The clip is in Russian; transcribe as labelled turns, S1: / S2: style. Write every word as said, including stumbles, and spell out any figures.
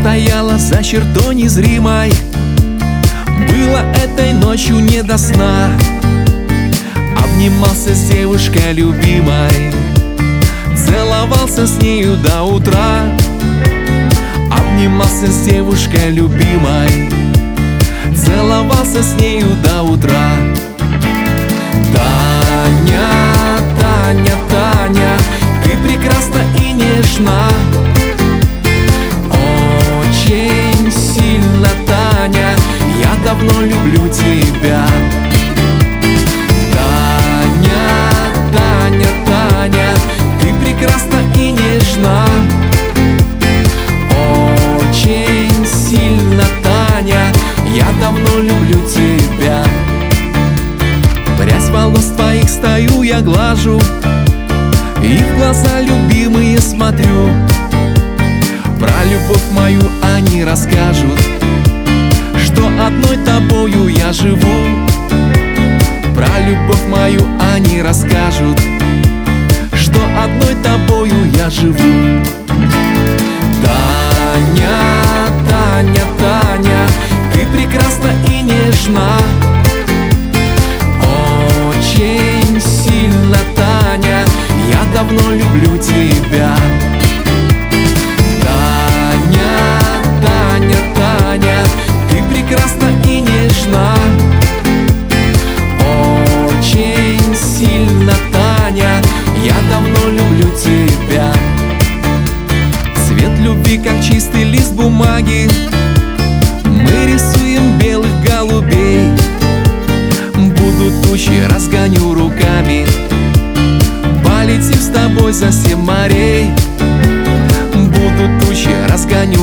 S1: стояла за чертой незримой. Было этой ночью не до сна. Обнимался с девушкой любимой, целовался с нею до утра. Обнимался с девушкой любимой, целовался с нею до утра. Таня, Таня, Таня, ты прекрасна и нежна. Очень сильно, Таня, я давно люблю тебя. Таня, Таня, Таня, ты прекрасна и нежна. Очень сильно, Таня, я давно люблю тебя. Прядь волос твоих стою я глажу, и в глаза любимые смотрю. Про любовь мою они расскажут, что одной тобою я живу. Про любовь мою они расскажут, что одной тобою я живу. Таня, Таня, Таня, ты прекрасна и нежна. Очень сильно, Таня, я давно люблю тебя. Таня, Таня, Таня, ты прекрасна и нежна. Очень сильно, Таня, я давно люблю тебя. Цвет любви, как чистый лист бумаги, мы рисуем белых голубей. Будут тучи, разгоню руками, полетим с тобой за семь морей. Будут тучи, разгоню